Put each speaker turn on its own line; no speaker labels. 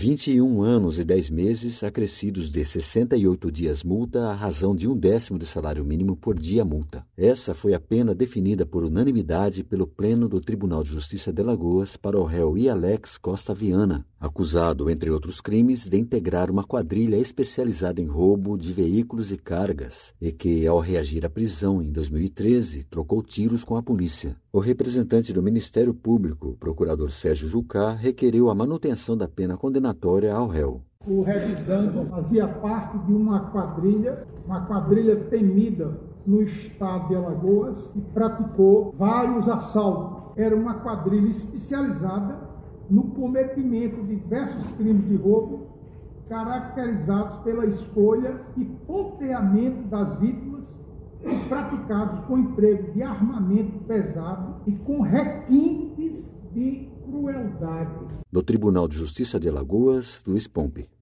21 anos e 10 meses, acrescidos de 68 dias multa à razão de 1/10 do salário mínimo por dia multa. Essa foi a pena definida por unanimidade pelo Pleno do Tribunal de Justiça de Alagoas para o réu Ialex Costa Viana, acusado, entre outros crimes, de integrar uma quadrilha especializada em roubo de veículos e cargas e que, ao reagir à prisão em 2013, trocou tiros com a polícia. O representante do Ministério Público, procurador Sérgio Jucá, requereu a manutenção da pena condenatória ao réu.
O revisando fazia parte de uma quadrilha temida no estado de Alagoas e praticou vários assaltos. Era uma quadrilha especializada no cometimento de diversos crimes de roubo, caracterizados pela escolha e ponteamento das vítimas, praticados com emprego de armamento pesado e com requintes de crueldade.
Do Tribunal de Justiça de Alagoas, Luiz Pompe.